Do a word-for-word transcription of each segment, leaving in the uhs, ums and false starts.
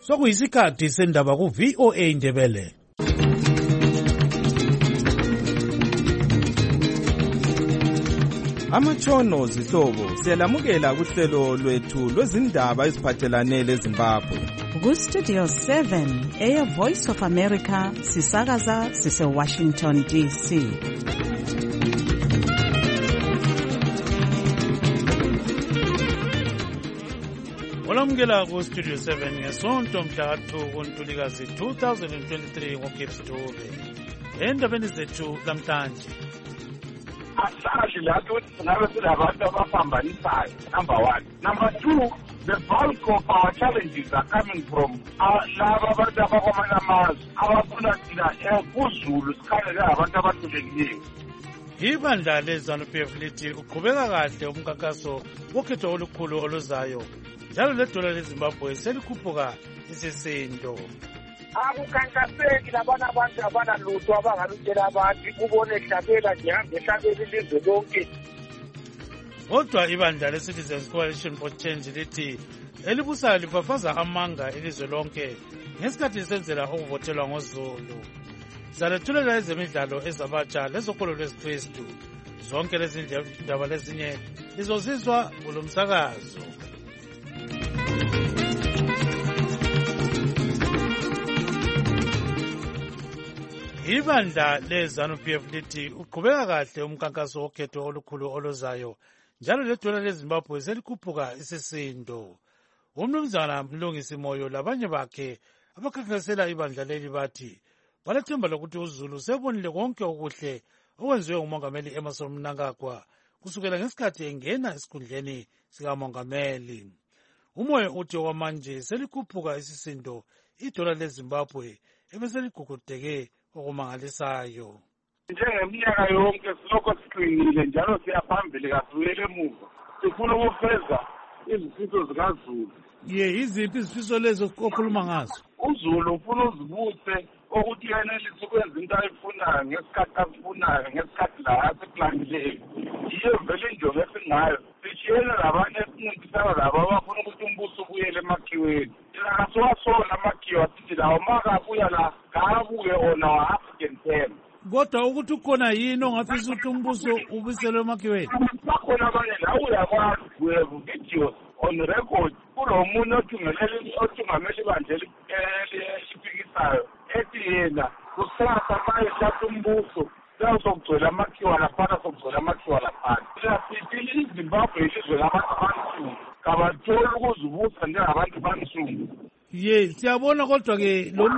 Sokuyisikhathi sendaba ku V O A Ndebele. Amatshono zihlobo siyalamukela kuhlelo lwethu lwezindaba eziphathelane leZimbabwe. Ku Studio seven eya Voice of America sisakaza sise Washington D C. Olamukela ku Studio seven ngesonto mhla two kuNtulikazi two thousand twenty-three ngoGibbs Dube. Endabeni zethu lamhlanje. Asazi lapho singabe silabantu abapambanisayo, number one. Number two, the bulk of our challenges are coming from laba abantu abakwamanye amazwe abafuna thina kuzulu sikhangele abantu abathulekileyo. Ibandla leZANU-P F lithi uqhubeka kahle umkhankaso wokhetho olukhulu oluzayo. Njalo ledola leZimbabwe selikhuphuka isisindo. Akukhankaseki labana abantu abanalutho abangalutshela abantu kubone hlabela ngihambe hlabela ilizwe lonke. Kodwa ibandla le-Citizens Coalition for Change lithi elibusayo lifafaza amanga ilizwe lonke ngesikhathi lisenzela ukuvotelwa ngoZulu. Salethulela ezemidlalo ezabatsha lezokolo lwesiKristu. Zonke lezi ndaba lezinye lizozizwa kulo msakazo. Ibandla leZANU-P F lithi uqhubeka kahle umkhankaso wokhetho olukhulu oluzayo njalo ledola leZimbabwe selikhuphuka isisindo. Umnumzana Mlungisi Moyo labanye bakhe abakhankasela ibandla leli bathi balethemba lokuthi uZulu sebonile konke okuhle okwenziwe nguMongameli Emmerson Mnangagwa kusukela ngesikhathi engena esikhundleni sikamongameli. Umoyo uthi okwamanje selikhuphuka isisindo idola leZimbabwe ebeseligugudeke okumangalisayo. Njengeminyaka yonke silokho siqinile njalo siyaphambili kasibuyele emuva. Sifuna ukufeza izifiso zikaZulu. Ye iziphi izifiso lezo okhuluma ngazo? uZulu ufuna uzibuthe ukuthi yenelise ukwenza into ayifunayo ngesikhathi asifunayo ngesikhathi la asiplanile. Yiyo vele injongo esingayo. Sishiyene labanye esincintisana labo abafuna ukuthi umbuso ubuyele emakhiweni. Thina kasiwasona amakhiwo asithi lawo makabuya la kabuye ona African term. Kodwa ukuthi ukhona yini ongafisa ukuthi umbuso ubiselwe emakhiweni? Bakhona abanye la uyakwazi we have videos on record kulo muntu othungelele othungameli ibandla elipikisayo ethi yena kusasa maye hlatha umbuso sokugcwela amakhiwa laphana sokugcwela amakhiwa laphana. Siyasithi iZimbabwe ilizwe labantu abansundu kabatholi ukuzibusa njengabantu bansundu. Ye siyabona kodwa-ke lo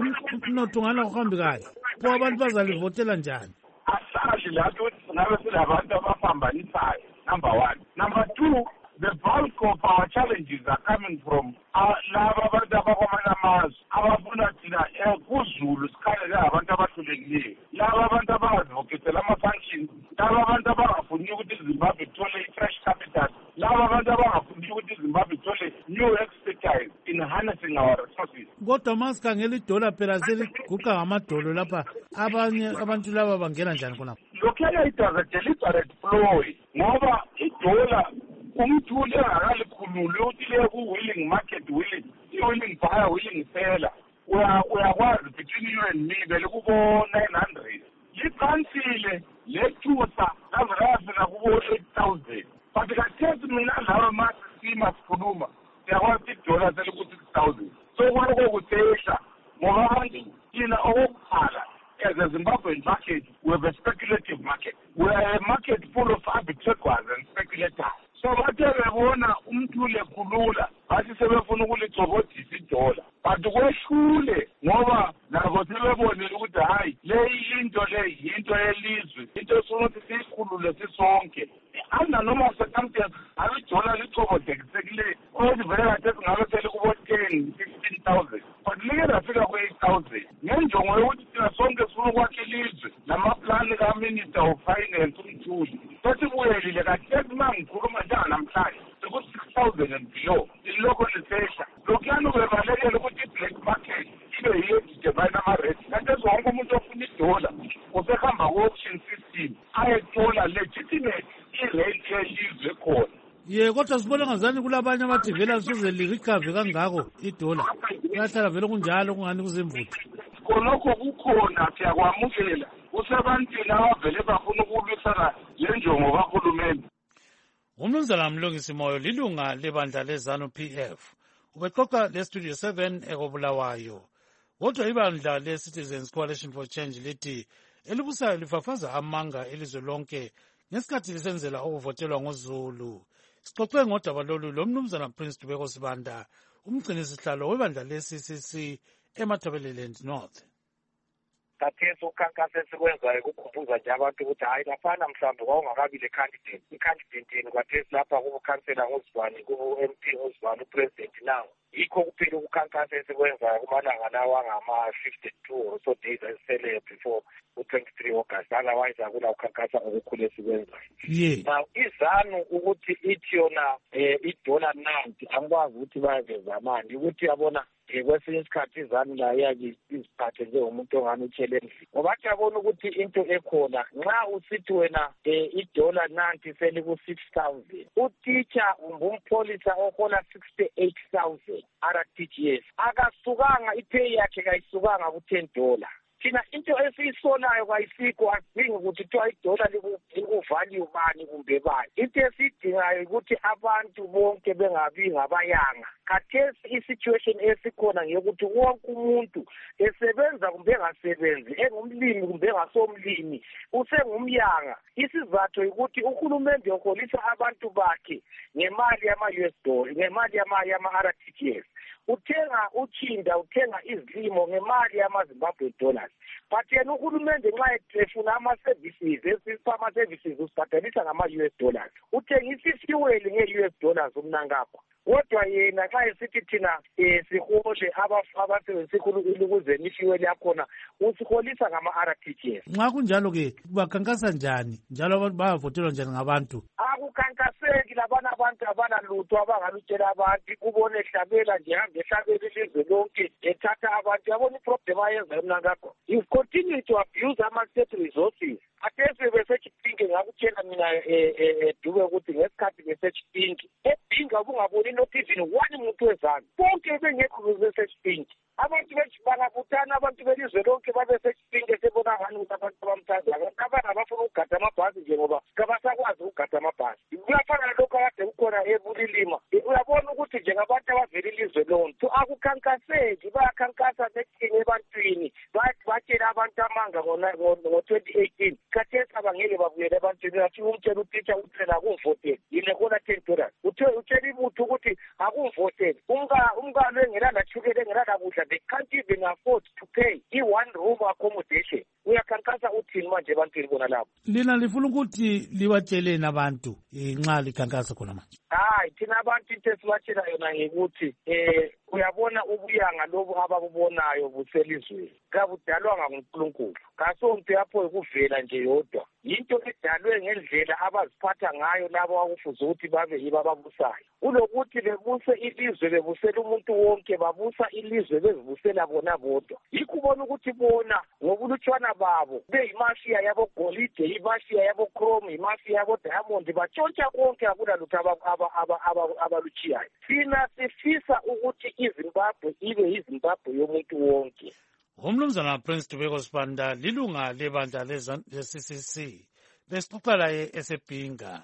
mnotho ungana uhambi kahle kuba abantu bazalivotela njani? Asazi lapho ukuthi singabe silabantu abapambanisayo, number one. Number two, the bulk of our challenges are coming from laba abantu abakwamanye amazwe abafuna thina kuzulu sikhangele abantu abathulekileyo. Laba abantu abangazivokisela ama-functions, laba abantu abangafuni ukuthi iZimbabwe ithole i-fresh capital, laba abantu abangafuni ukuthi iZimbabwe ithole new expertise in harnessing our resources. Kodwa masikhangela idola phela seliguqa ngamadolo lapha abanye abantu laba bangena njani khonapho? Lokhuyana it was a deliberate ploy ngoba idola umthuli engakalikhululi ukuthi le ku-willing market willing, i-willing buyer willing seller, uyakwazi between you and me vele kubo-nine hundred. Liqansile lethusa laze layafika kubo-eight thousand. But kathethi mina lawa masisima sikhuluma siyakwazi idola seliku-six thousand. So kuloko kusehla ngoba abantu thina okokuqala as a Zimbabwean market, we have a speculative market. We are a market full of arbitrageurs and speculators. So bathe bebona umthule khulula bathi sebefuna ukuligcobodisa idola but kwehlule ngoba nabo sebebonile ukuthi hayi le into le into yelizwe into esifuna ukuthi siyikhulule sisonke anda noma circumstance alidola licobodekile ukuthi vele kade singabe selikubo-ten fifteen thousand but like lafika ku-eight thousand ngenjongo yokuthi thina sonke sifuna ukwakha ilizwe namaplani kaminister of finance umthuli sesibuyelile kathesi uma ngikhuluma namhlanje siku-six thousand and below ilokho lisehla lokhuyana ubebalekele ukuthi i-black market ibe yiyo idivine ama-rate kathesi wonke umuntu ofuna idola usehamba ku-auction system ayethola legitimate i-rate yelizwe khona. ye kodwa sibona ngazani kulabanye abathi vela size lirikave kangako idola kuyahlala vele kunjalo kungani kuzemvutho khonokho kukhona siyakwamukela kusebantwini abavele bafuna ukulwisana le njongo kahulumende. Umnumzana Mlungisi Moyo lilunga lebandla leZANU P F ubexoxa lestudio seven ekobulawayo. Kodwa ibandla le-Citizens Coalition for Change lithi elibusayo lifafaza amanga elizwe lonke ngesikhathi lisenzela ukuvotelwa ngoZulu. Sixoxe ngodaba lolu lomnumzana Prince Dubeko Sibanda, umgcinisihlalo webandla le-C C C eMatabeleland North. Kathesi ukhankasa esikwenzayo kukhumbuza nje abantu ukuthi hayi lafana mhlawumbe kwawungakabi le candidate i-candidate yeni kwathesi lapha kubukhansela ngozibani kubu-M P ngozibani upresident nawo yikho kuphela ukukhankasa esikwenzayo kumalanga lawo angama-fifty-two or so days asisele before u-twenty-three August otherwise akula ukhankasa okukhulu esikwenzayo. Yeah. Now iZANU ukuthi ithi yona um idola ninety angikwazi ukuthi bayaveza manje ukuthi yabona um kwesinye isikhathi iZANU la yaki iziphathe njengomuntu ongani utsheleni ngoba athi yabona ukuthi into ekhona nxa usithi wena um idola ninety seliku-six thousand utitsha ngumpholisa ohola sixty-eight thousand R T G S akasukanga ipay yakhe kayisukanga ku-ten dollar. Thina into esiyisolayo kayisikho asidingi ukuthi kuthiwa idola likuvalue bani kumbe bani. Into esiyidingayo ukuthi abantu bonke bengabi ngabayanga. Khathesi i-situation esikhona ngeyokuthi wonke umuntu esebenza kumbe engasebenzi, engumlimi kumbe engasomlimi, usengumyanga. Isizathu ukuthi uhulumende uholisa abantu bakhe ngemali yama-U S dollar, ngemali yama-R T G S. Uthenga utshinda, uthenga izilimo ngemali yama-Zimbabwe dollars. But yena uhulumende nxa efuna ama-services, esipha ama-services usibhadalisa ngama-U S dollars. Uthengisa ifuel nge-U S dollars umnankapha. Kodwa yena xa esithi thina um sihole abasebenzisa ikuzeni ifuel yakhona usiholisa ngama-R T G S. Nxa kunjalo-ke bakhankasa njani njalo abantu bayavotelwa njani ngabantu? Akukhankaseki labana abantu abanalutho abangalutshela abantu kubone ehlabela nje hambe ehlabela ilizwe lonke ethatha abantu yabona iproblem ayenza emnankakho. You continue to abuse ama-state resources. Athesi besechipinki ngakutshela mina Dube ukuthi ngesikhathi besechipinki ebhinga ubungaboni not even one muntu wezana bonke bengekho besechipinki. Abantu bethi bangabuthana abantu belizwe lonke babesechipinki esebona ngani ukuthi abantu abamthanda abantu abafuna ukugada amabhasi njengoba kabasakwazi ukugada amabhasi. Kuyafana nalokho kade kukhona ebulilima. Uyabona ukuthi njengabantu abavela ilizwe lonke akukhankaseki bayakhankasa bethini ebantwini batshela abantu amanga ngo-twenty eighteen. Khathesi abangeke babuyele ebantwini athi umtshela utitsha uthela akumvoteli yile khona ten dollars utshela ibutho ukuthi akumvoteli umkalo engelalashukela engelalakudla they can't even afford to pay i-one room accommodation. Uyakhankasa uthini manje ebantwini bona lapho? Lina lifuna ukuthi libatsheleni abantu nxa likhankasa khona manje? Hayi thina abantu into esibatshela yona ngekuthi um uyabona ubuyanga lobu ababubonayo buselizweni kabudalwanga nguNkulunkulu kasonto yapho ukuvela nje yodwa yinto edalwe ngendlela abaziphatha ngayo labo akufuza ukuthi babe yibo ababusayo ulokuthi bebuse ilizwe bebusela umuntu wonke babusa ilizwe bezibusela bona bodwa yikho ubona ukuthi bona ngobulutshwana babo beyimafia yabo golide imafia yabo chrome imafia yabo diamond batshontsha konke akulalutho abalutshiyayo. Thina sifisa ukuthi iZimbabwe ibe yiZimbabwe yomuntu wonke. Umnumzana Prince Dubeko Sibanda lilunga lebandla le-C C C besixoxa laye esebhinga.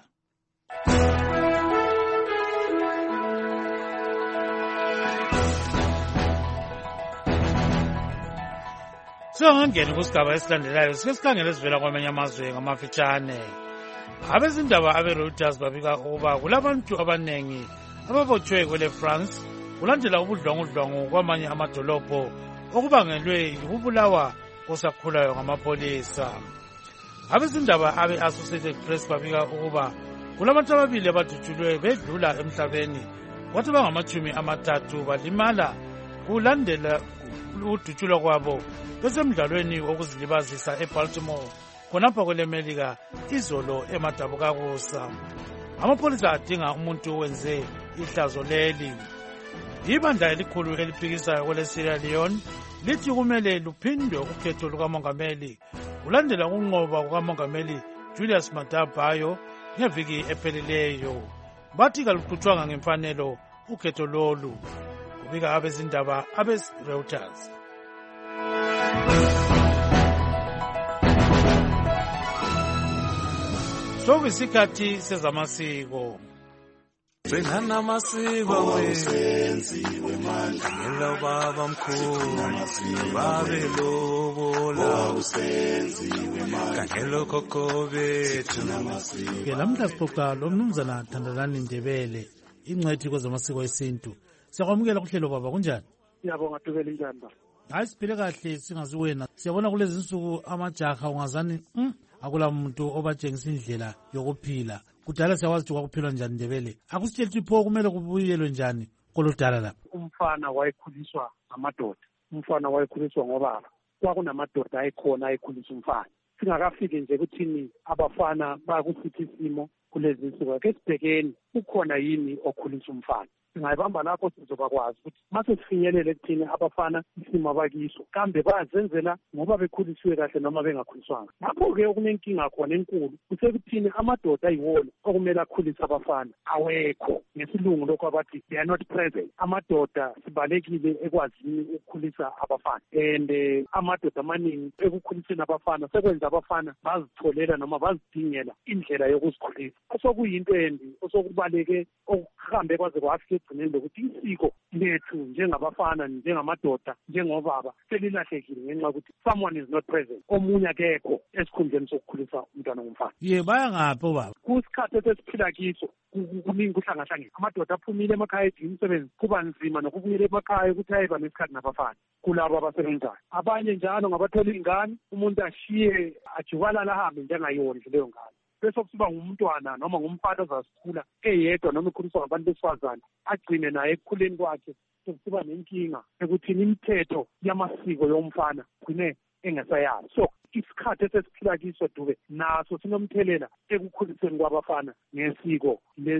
Singangeni kusigaba esilandelayo sike sikhangele sivela kwamanye amazwe ngamafitshane. Abezindaba abe-Reuters babika ukuba kulabantu abanengi ababotshwe kwele France kulandela ubudlwangudlwangu kwamanye amadolobho okubangelwe yikubulawa kosakhulayo ngamapholisa. Abezindaba abe-Associated Press babika ukuba kulabantu ababili abadutshulwe bedlula emhlabeni kwathi bangamachumi amathathu balimala kulandela ukudutshulwa kwabo besemdlalweni wokuzilibazisa eBaltimore khonapha kwelemelika izolo emadabukakusa. Amapholisa adinga umuntu owenze ihlazo leli. Ibandla elikhulu eliphikisayo kwele-Sierra Leone lithi kumele luphindwe ukhetho lukamongameli ulandela ukunqoba kukamongameli Julius Maada Bio ngeviki ephelileyo. bathi kaluqhutshwanga ngemfanelo ukhetho lolu, kubika abezindaba abes-Reuters. Sokuyisikhathi sezamasiko. Senana masiko wenziwe manje ngelo baba mkhulu babe lobola usenziwe manje ngelo khokho bethu namasiko. Ke lamhla sixoxa lo mnumzana Thandalani Ndebele, ingcwethi kwezamasiko esintu. Siyakwamukela kuhlelo baba, kunjani? Siyabonga Dubele, njani ba? Hayi siphile kahle singazi wena. Siyabona kulezi insuku amajaha ungazani mm, akula muntu obatshengisa indlela yokuphila. Kudala siyakwazi ukuthi kwakuphilwa njani Ndebele. Akusitshela ukuthi pho kumele kubuyelwe njani koludala lapha. Umfana wayekhuliswa ngamadoda. Umfana wayekhuliswa ngobaba. Kwakunamadoda ayekhona ayekhulisa umfana. Singakafiki nje ukuthini abafana bakusithi isimo kulezi insuku. Ake sibhekeni ukhona yini okhulisa umfana. Singayibamba lapho sizobakwazi ukuthi mase sifinyelele ekuthini abafana isimo abakiso kambe bazenzela ngoba bekhulisiwe kahle noma bengakhuliswanga. Lapho-ke okunenkinga khona enkulu kusekuthini amadoda ayiwona okumele akhulise abafana awekho. Ngesilungu lokho abathi they are not present. Amadoda sibalekile ekwazini ukukhulisa abafana, and uh, amadoda amaningi ekukhuliseni abafana sekwenza abafana bazitholela noma bazidingela indlela yokuzikhulisa. Osokuyinto embi, osokubaleke okuhambe kwaze kwafika egcineni lokuthi isiko lethu njengabafana njengamadoda njengobaba selilahlekile ngenxa yokuthi someone is not present, omunye akekho esikhundleni sokukhulisa umntwana womfana. Ye baya ngaphi baba? Kusikhathi esesiphila kiso kuningi kuhlangahlangene. Amadoda aphumile emakhaya edinga umsebenzi, kuba nzima nokubuyela emakhaya ukuthi ayiba nesikhathi nabafana kulabo abasebenzayo. Abanye njalo ngabathola iy'ngane, umuntu ashiye ajubalala ahambe njengayondli leyo ngane. Bese kuba ngumntwana noma ngumfana ozasikhula eyedwa noma ekhuliswa ngabantu besifazane, agcine naye ekukhuleni kwakhe sekuba nenkinga ekuthini imithetho yamasiko yomfana gcine engasayazi. So isikhathi esesiphila kiso Dube naso sinomthelela ekukhuliseni kwabafana ngesiko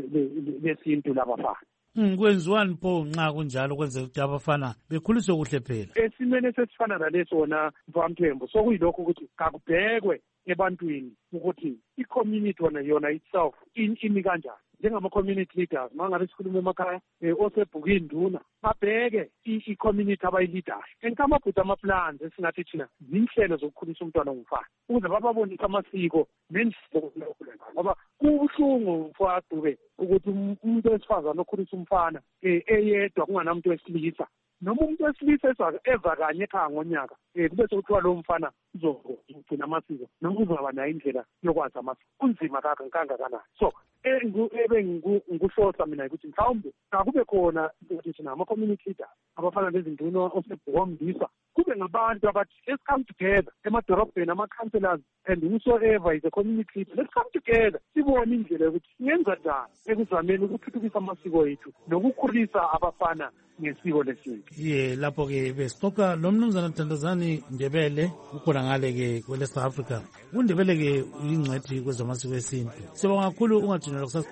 lesintu labafana. Mm, kwenziwani pho nxa kunjalo kwenzeka ukuthi abafana bekhuliswe kuhle phela? Esimene sesifana naleso wona Mfamthembu sokuyilokho ukuthi kakubhekwe ebantwini ukuthi i-community wona yona itself imi kanjani. Njengama-community leaders mangabe sikhuluma emakhaya osebhukini nduna babheke i-community abayi-leadayo and kamabhuti ama-plans esingathi thina zinhlelo zokukhulisa umntwana ongumfana ukuze bababonise amasiko nendlela ngoba kubuhlungu mfowethu ukuthi umuntu wesifazane okhulisa umfana eyedwa kunganamuntu wesilisa noma umuntu wesilisa eza kanye ekhaya ngonyaka kube sekuthiwa lowo mfana uzogcina amasiko noma uzaba nayo indlela yokwazi amasiko. Kunzima kangakanani. So ebe ngikuhlosa mina ukuthi mhlawumbe kakube khona ukuthi thina ama-community leaders abafana nezinduna osebhokombisa kube ngabantu abathi let's come together emadorobheni, ama-councillors and whosoever is a community leader, let's come together sibone indlela yokuthi siyenza njani ekuzameni ukuthuthukisa amasiko ethu nokukhulisa abafana ngesiko lesintu. Ye lapho-ke besixoxa lo mnumzana Thandazani Ndebele ukhona ngale-ke kwele-South Africa. UNdebele-ke uyingcwethi kwezamasiko esintu. Siyabonga kakhulu ungadinelwa kusasa.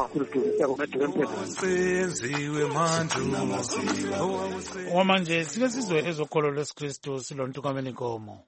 Okwamanje sike sizwe ezokholo lwesikristu silontukameni nkomo.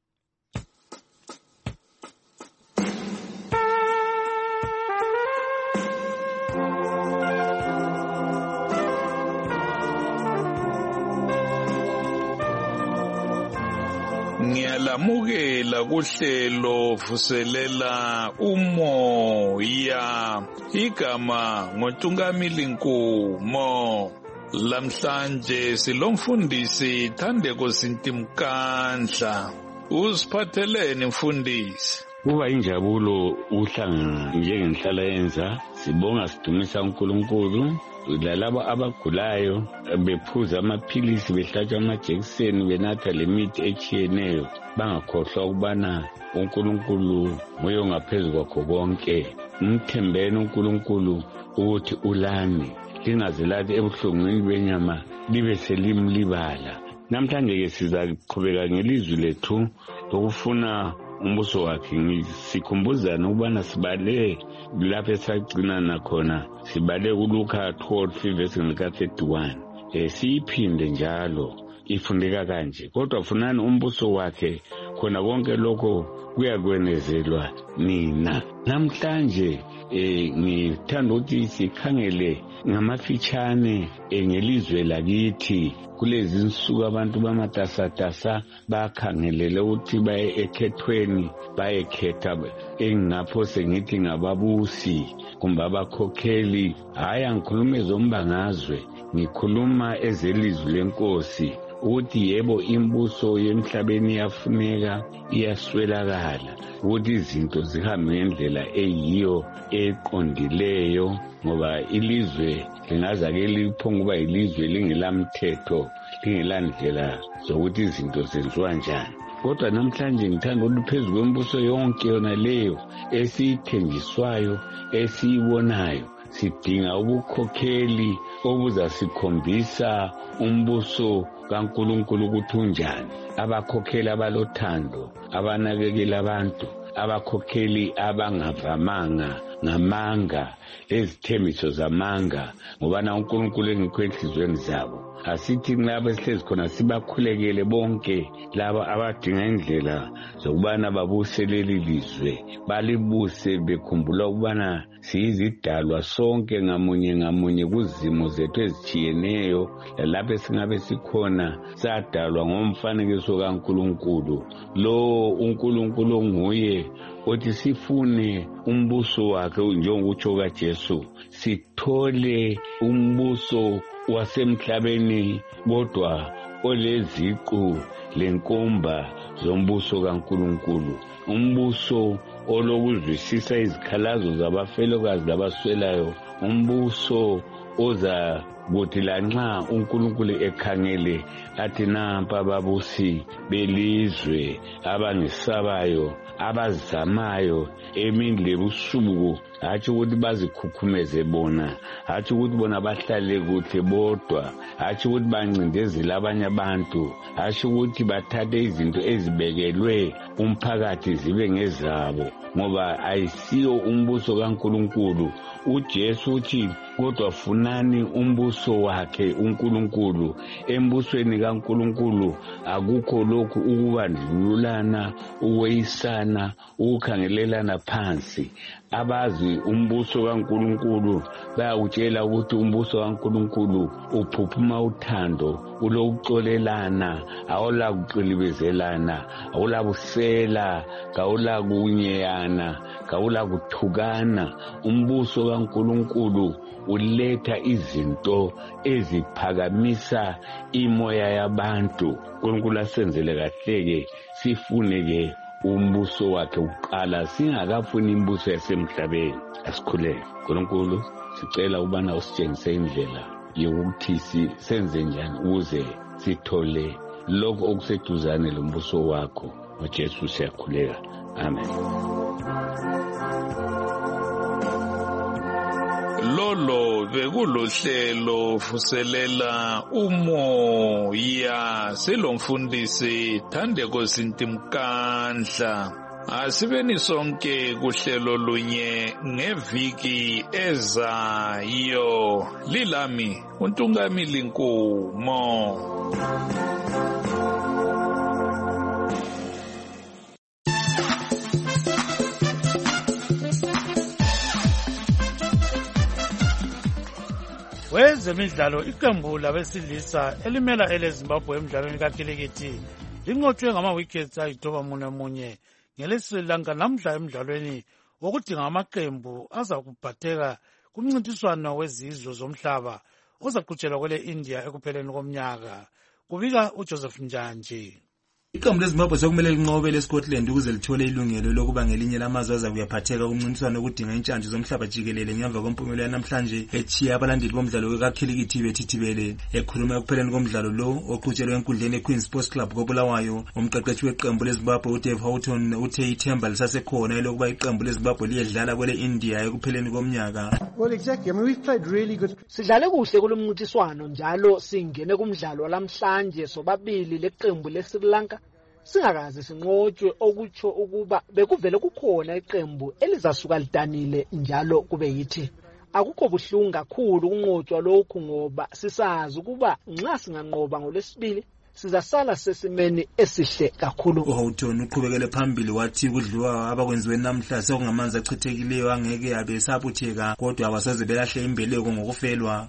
Ngiyalamukela kuhlelo vuselela umoya, igama ngoNtungamili Nkumo. Lamhlanje silomfundisi Thandeko Sintimkandla. Usiphatheleni mfundisi? Kuba injabulo uhlanga njengenhlala yenza, sibonga sidumisa uNkulunkulu lalabo abagulayo bephuza amaphilisi behlatshwa amajekiseni benatha lemithi etshiyeneyo bangakhohlwa ukubana uNkulunkulu nguye ongaphezu kwakho konke. Mthembeni uNkulunkulu ukuthi ulani, lingazilathi ebuhlungwini benyama libe selimlibala. Namhlanje-ke sizaqhubeka ngelizwi lethu lokufuna umbuso wakhe. Sikhumbuzana ukubana sibale lapho esagcina nakhona, sibale kuLuka twelve verse thirty-one. Eh siyiphinde njalo ifundeka kanje, kodwa funani umbuso wakhe, khona konke lokho kuyakwenezelwa nina. Namhlanje eh ngithanda ukuthi sikhangele ngamafitshane ngelizwe lakithi. Kulezi insuku abantu bamatasatasa bakhangelele ukuthi baye ekhethweni bayekhetha engapho sengithi ngababusi kumbe abakhokheli. Hayi angikhuluma ezombangazwe, ngikhuluma ezelizwe lenkosi ukuthi yebo imbuso yemhlabeni iyafuneka iyaswelakala ukuthi izinto zihambe ngendlela eyiyo eqondileyo, ngoba ilizwe lingazake liphonga kuba ilizwe lingelamthetho lingelandlela zokuthi izinto zenziwa njani. Kodwa namhlanje ngithanda ukuthi phezu kwembuso yonke yona leyo esiyithenjiswayo esiyibonayo sidinga ubukhokheli obuzasikhombisa umbuso kaNkulunkulu ukuthi unjani. Abakhokheli abalothando, abanakekela abantu, abakhokheli abangavamanga ngamanga lezithembiso zamanga, ngoba na uNkulunkulu engekho enhlizweni zabo. Asithi nabo esihlezi khona sibakhulekele bonke laba abadinga indlela zokubana babuse leli lizwe, balibuse bekhumbula ukubana siyizidalwa sonke ngamunye ngamunye kuzimo zethu ezitshiyeneyo, lapho esingabe sikhona sadalwa ngomfanekiso kaNkulunkulu. Lo uNkulunkulu nguye othi sifune umbuso wakhe njengokutsho kaJesu, sithole umbuso wasemhlabeni kodwa oleziqu lenkomba zombuso kaNkulunkulu, umbuso olokuzwisisa izikhalazo zabafelokazi labaswelayo, umbuso oza kuthi lanxa uNkulunkulu ekhangele athi nampa ababusi belizwe abangisabayo abazamayo emini lebusuku, hatshi ukuthi bazikhukhumeze bona, hatshi ukuthi bona bahlale kuhle bodwa, hatshi ukuthi bancindezele abanye abantu, hatshi ukuthi bathathe izinto ezibekelwe umphakathi zibe ngezabo, ngoba ayisiyo umbuso kaNkulunkulu. uJesu uthi kodwa funani umbuso wakhe uNkulunkulu. Embusweni kaNkulunkulu akukho lokhu ukubandlululana, ukweyisana, ukukhangelelana phansi. Abazi umbuso kaNkulunkulu bayakutshela ukuthi umbuso kaNkulunkulu uphuphuma uthando, ulokuxolelana, awula kuqilibezelana, awula kusela, kawula kunyeyana, kawula kuthukana. Umbuso kaNkulunkulu uletha izinto eziphakamisa imoya yabantu. uNkulunkulu asenzele kahle-ke sifuneke umbuso wakhe uqala, singakafuni imbuso yasemhlabeni. Asikhuleke. uNkulunkulu sicela ubana usitshengise indlela yokuthi senze njani ukuze sithole lokho okuseduzane lombuso wakho. ngoJesu siyakhuleka. Amen. Lolo bekulohlelo fuselela umoya selomfundisi Thandeko Sintimkandla. Asibeni sonke kuhlelo lunye ngeviki ezayo. Lilami uNtungamili Nkomo. Wezemidlalo iqembu labesilisa elimela eleZimbabwe emidlalweni kakileketi linqotshwe ngama-wickets ayithoba munye munye ngeLesri Lanka namhla emidlalweni wokudinga amaqembu azakuphatheka kumncintiswano wezizwe zomhlaba ozaqhutshelwa kwele India ekupheleni komnyaka. Kubika uJoseph Njanji. Iqembu leZimbabwe sokumele linqobe leScotland ukuze lithole ilungelo lokuba ngelinye lamazwe azakuyaphatheka kumncintiswano wokudinga intshantshi zomhlaba jikelele ngemva kwempumela yanamhlanje echiya abalandeli bomdlalo wekakhilikithi bethithibele. Ekhuluma ekupheleni komdlalo lo oqhutshelwe enkundleni eQueen Sports Club koBulawayo, umqeqeshi weqembu leZimbabwe uDave Houghton uthe ithemba lisasekhona elokuba iqembu leZimbabwe liyedlala kwele India ekupheleni komnyaka. Well, exactly. I mean, we've played really good. Sidlale kuhle kulomncintiswano njalo singene kumdlalo lamhlanje sobabili leqembu leSri Lanka singakaze sinqotshwe, okutsho ukuba bekuvele kukhona iqembu elizasuka lidanile njalo kube yithi akukho buhlungu kakhulu kunqotshwa lokhu, ngoba sisazi ukuba nxa singanqoba ngolesibili sizasala sesimeni esihle kakhulu. uHoughton uqhubekele phambili wathi kudliwa abakwenziwe namhla sekungamanzi achithekileyo angeke abe sabutheka kodwa abasoze belahle imbeleko ngokufelwa.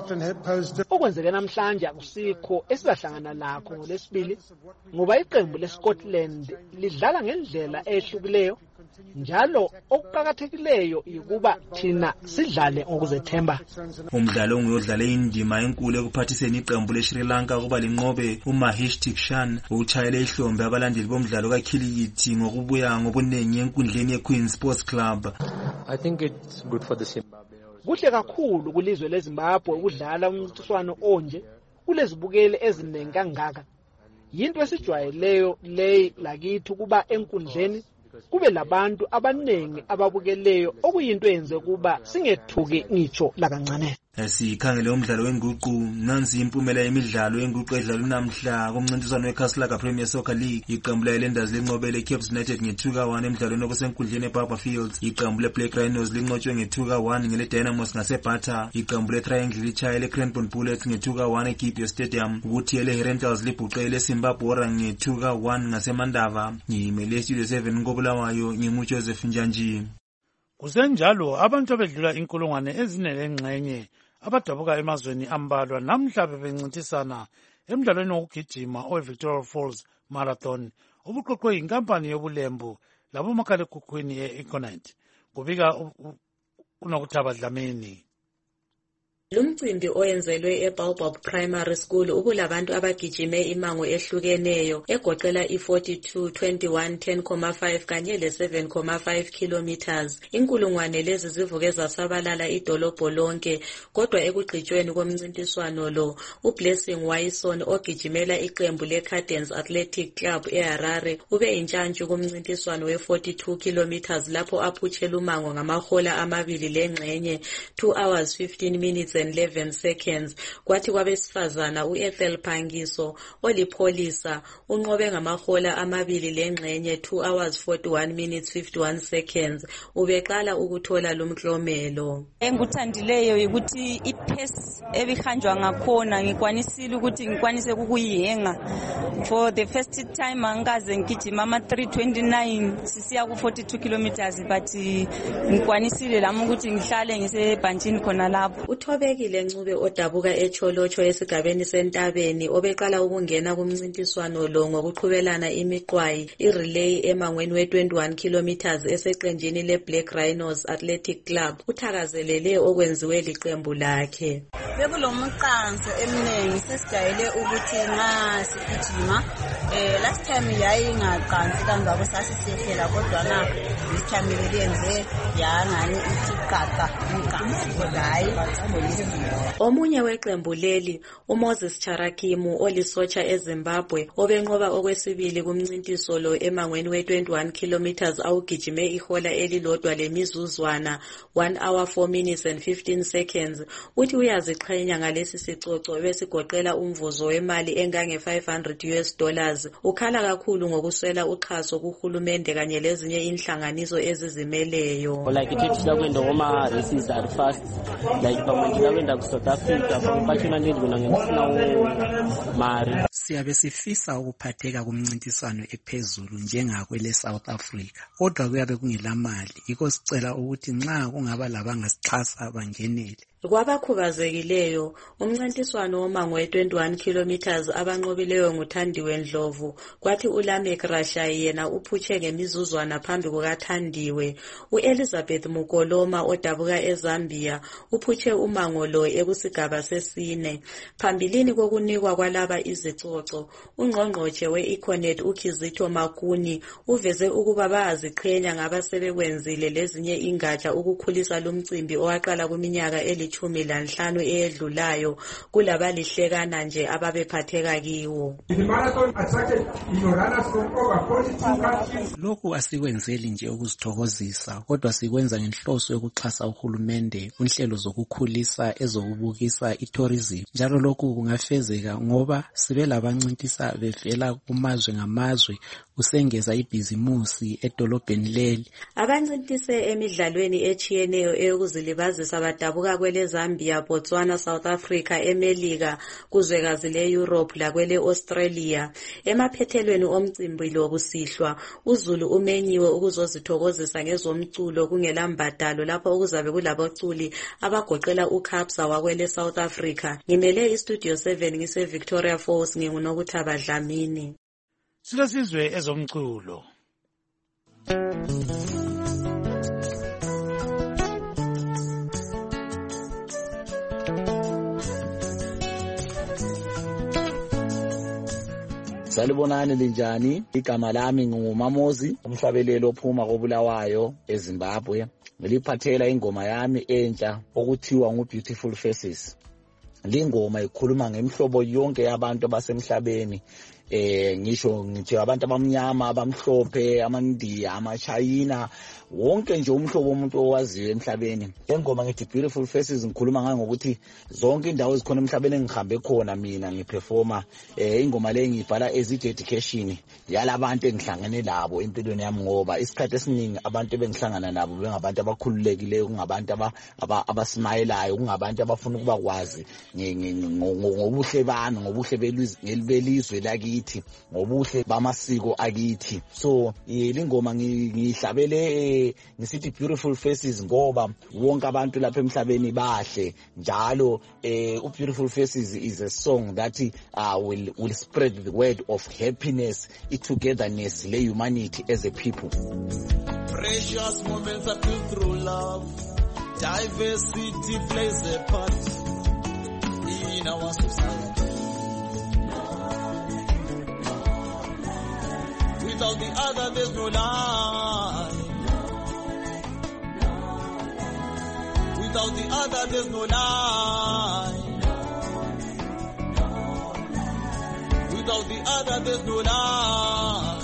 Okwenzeke namhlanje akusikho esizahlangana lakho ngolesibili ngoba iqembu leScotland lidlala ngendlela ehlukileyo njalo okuqhakathekileyo ukuba thina sidlale ngokuzethemba. Umdlalo onguyodlala indima enkulu ekuphathiseni iqembu leSri Lanka kuba linqobe uMahesh Dikshan utshayele ihlombe abalandeli bomdlalo kakhilikithi ngokubuya ngobunengi enkundleni yeQueen Sports Club. I think it's good for the Zimbabwe. Kuhle kakhulu kulizwe leZimbabwe ukudlala umncintiswano onje kulezibukeli eziningi kangaka. Yinto esijwayeleyo leyi lakithi kuba enkundleni kube labantu abanengi ababukeleyo okuyinto yenze kuba singethuki ngitsho lakancane. Sikhangele umdlalo wenguqu nansi impumela yemidlalo yenguqu edlalwa namhla kumncintiswano weCastlelaga Premier Soccer League. Iqembu leHighlanders linqobele iCape United nge-two ka one emdlalweni obusenkundleni eBarberfields. Iqembu leBlack Rhinos linqotshwe nge-two ka one ngele Dynamos ngaseBarter. Iqembu leTriangle litshayele eCranbourne Bullets nge-two ka one eGideon Stadium. Ukuthi eleHerentals libhuqele eSimbabwe Ora nge-two ka one ngaseMandava. Ngimele Studio seven ngobulawayo ngimuJoseph Njanji. Kusenjalo abantu abedlula inkulungwane ezine lengxenye abadabuka emazweni ambalwa namhla bebencintisana emdlalweni wokugijima oweVictoria Falls Marathon obuqoqwe yinkampani yobulembu labomakhalekhukhwini e-Econet. Kubika uNokuthaba Dlamini. Lumcimbi oyenzelwe eBaobab Primary School ubulabantu abagijime imango ehlukeneyo egoqela i-forty-two, twenty-one, ten point five kanye le-seven point five kilometers. Inkulungwane lezi zivuke zasabalala idolobho lonke kodwa ekugqitshweni komncintiswano lo uBlessing Wison ogijimela iqembu leCardens Athletic Club eHarare ube intshantshu kumncintiswano we-forty-two kilometers lapho aphutshela umango ngamahola amabili lengxenye two hours fifteen minutes and eleven seconds. Kwathi kwabesifazana uEthel Phangiso olipholisa unqobe ngamahola amabili lengxenye two hours forty-one minutes fifty-one seconds. Ubeqala ukuthola lumklomelo. Enguthandileyo ukuthi ipace ebihanjwa ngakhona ngikwanisile ukuthi ngikwanise ukuyihenga. For the first time angaze ngigijima ama three twenty-nine sisiya ku forty-two kilometers but ngikwanisile lami ukuthi ngihlale ngisebhantshini khona lapho. Uthobekile Ncube odabuka eCholocho esigabeni sentabeni obeqala ukungena kumncintiswano lo ngokuqhubelana imiqwayi irelay emangweni we-twenty-one kilometers eseqenjini leBlack Rhinos Athletic Club uthakazelele okwenziwe liqembu lakhe. Bekulomqanso eminingi sesijayele ukuthi nxa sigijima eh last time yayingaqansi kangako sasisehlela kodwa na isithamile lenze yangani iqaqa umqanso kodwa hayi. Omunye weqembu leli uMoses Charakimu olisotsha eZimbabwe obenqoba okwesibili kumncintiso lo emangweni we-twenty-one kilometers awugijime ihola elilodwa lemizuzwana one hour four minutes and fifteen seconds. Uthi uyaziqhenya ngalesi sicoco besigoqela umvuzo wemali engange five hundred US dollars. Ukhala kakhulu ngokuswela uxhaso kuhulumende kanye lezinye inhlanganiso ezizimeleyo. Like it is kwenda ngoma races are fast like pamwe kwenda ku South Africa pamphachana ndibona ngisina mari. Siyabe sifisa ukuphatheka kumncintiswano ephezulu njengakwele South Africa kodwa kuyabe kungelamali iko sicela ukuthi nxa kungaba labangasixhasa bangenele. Kwabakhubazekileyo umncintiswano womango we-twenty-one kilometers abanqobileyo nguThandiwe Ndlovu kwathi uLamek Rashai yena uphutshe ngemizuzwana phambi kukaThandiwe. uElizabeth Mukoloma odabuka eZambia uphutshe umango lo ekusigaba sesine. Phambilini kokunikwa kwalaba izicoco ungqongqotshe we-Econet uKizito Makuni uveze ukuba bayaziqhenya ngabasebekwenzile lezinye ingatsha ukukhulisa lumcimbi owaqala kuminyaka eli chumi lanhlanu eyedlulayo kulabalihlekana nje ababephatheka kiwo. Lokhu asikwenzeli nje ukuzithokozisa kodwa sikwenza ngenhloso yokuxhasa uhulumende kunhlelo zokukhulisa ezokubukisa itourism. Njalo lokhu kungafezeka ngoba sibe labancintisa bevela kumazwe ngamazwe usengeza ibhizimusi edolobheni leli. Abancintise emidlalweni etshiyeneyo eyokuzilibazisa badabuka kwele Zambia, Botswana, South Africa, eMelika, kuzwekazi le-Europe lakwele Australia. Emaphethelweni omcimbi lo kusihlwa, uZulu umenyiwe ukuzozithokozisa ngezomculo kungela mbadalo lapho okuzabe kulabaculi abagoqela uKabza wakwele South Africa. Ngimele iStudio seven ngise Victoria Falls, nginguNokuthaba Dlamini. Silesizwe ezomculo. Salibonani linjani? Igama lami nguMamozi, umhlabeleli ophuma koBulawayo eZimbabwe. Ngiliphathela ingoma yami entsha okuthiwa nguBeautiful Faces. Lingoma ikhuluma ngemhlobo yonke yabantu abasemhlabeni. Eh ngisho ngithi abantu abamnyama, abamhlophe, amaNdiya, amaChina, wonke nje umhlobo umuntu owaziyo emhlabeni. Lengoma ngithi Beautiful Faces ngikhuluma ngayo ngokuthi zonke indawo ezikhona emhlabeni engihambe khona mina ngiperforma. Eh ingoma le ngibhala as dedication yalabantu engihlangene labo empilweni yami, ngoba isikhathi esiningi abantu bengihlangana nabo bengabantu abakhululekileyo, kungabantu aba abasmayelayo, kungabantu abafuna ukuba kwazi ngobuhle bami, ngobuhle belizwe laki, ngobuhle bamasiko akithi. So lingoma ngihlabele ngisithi Beautiful Faces ngoba wonke abantu lapha emhlabeni bahle njalo. eh uBeautiful Faces is a song that uh, will will spread the word of happiness, togetherness, le humanity as a people. Precious moments are built through love. Diversity plays a part in our society. Without the other, there's no life. Without the other, there's no life. Without the other, there's no life.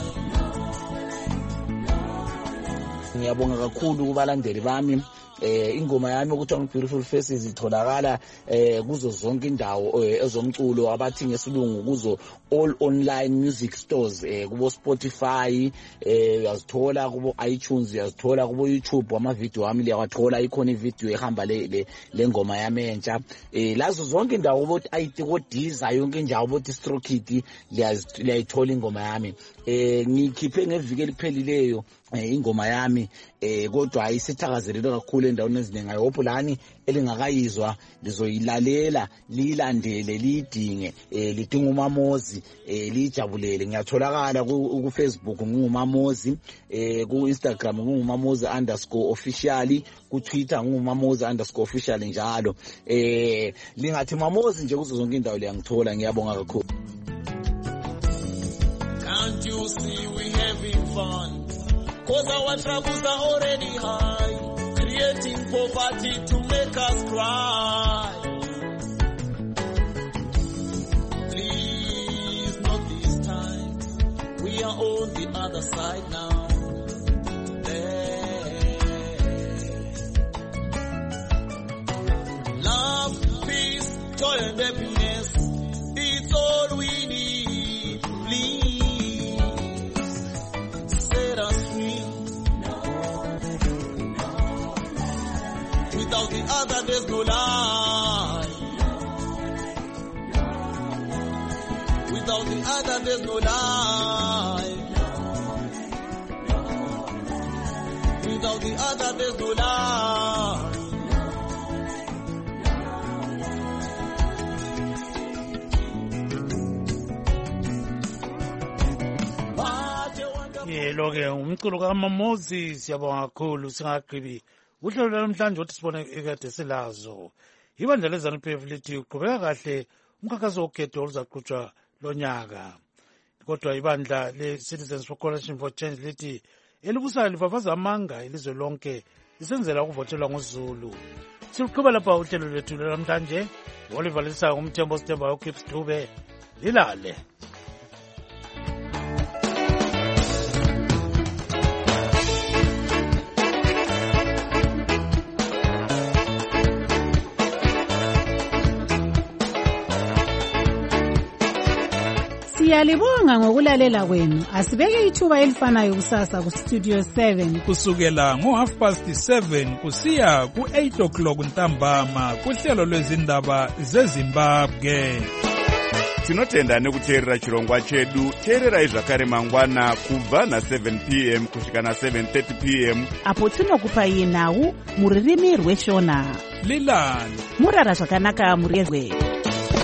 Ngiyabonga kakhulu kubalandeli bami. Eh ingoma yami ukuthi Beautiful Faces itholakala eh kuzo zonke indawo ezomculo abathi ngesilungu kuzo all online music stores, eh kubo Spotify, eh uyazithola kubo iTunes, uyazithola kubo YouTube. Ama video ami liyawathola, ikhona ivideo ehamba le lengoma yami entsha. Eh lazo zonke indawo kubo I T ko Deezer, yonke indawo kubo DistroKid liyayithola ingoma yami. Eh ngikhiphe ngeviki eliphelileyo ingoma yami, eh kodwa ayisithakazelele kakhulu endaweni eziningi. I hope lani elingakayizwa lizoyilalela, lilandele, lidinge, eh lidinga uMamozi, eh lijabulele. Ngiyatholakala ku Facebook nguMamozi, eh ku Instagram nguMamozi underscore official, ku Twitter nguMamozi underscore official njalo. Eh lingathi Mamozi nje kuzo zonke indawo liyangithola. Ngiyabonga kakhulu. Can't you see we having fun? Cause our troubles are already high, creating poverty to make us cry. Please, not this time. We are on the other side now. There. Love, peace, joy and happiness, it's all we need. Please, set us free. Without the other, there's no life. Without the other, there's no life. Without the other, there's no life. Yelo ke umculo kaMamozi siyabonga kakhulu. Singagqibi uhlelo namhlanje othi sibone ekade silazo ibandla leZANU-P F lithi uqhubeka kahle umkhankaso wokhetho oluzaqhutshwa lonyaka, kodwa ibandla le-Citizens for Coalition for Change lithi elibusayo lifafaza amanga ilizwe lonke lisenzela ukuvotelwa ngoZulu. Siluqhuba lapha uhlelo lwethu namhlanje. Oliver Lisa ngumthembo Sithembayo Clips Dube lilale. Siyalibonga ngokulalela kwenu. Asibeke ithuba elifanayo kusasa ku Studio seven kusukela ngo half past seven kusiya ku eight o'clock ntambama kuhlelo lwezindaba zeZimbabwe. Tinotenda nekuteerera chirongwa chedu. Teererai zvakare mangwana kubva na seven p m kusvika na seven thirty p m apo tinokupai nhau muririmi rweshona. Lilani murara zvakanaka murezwe.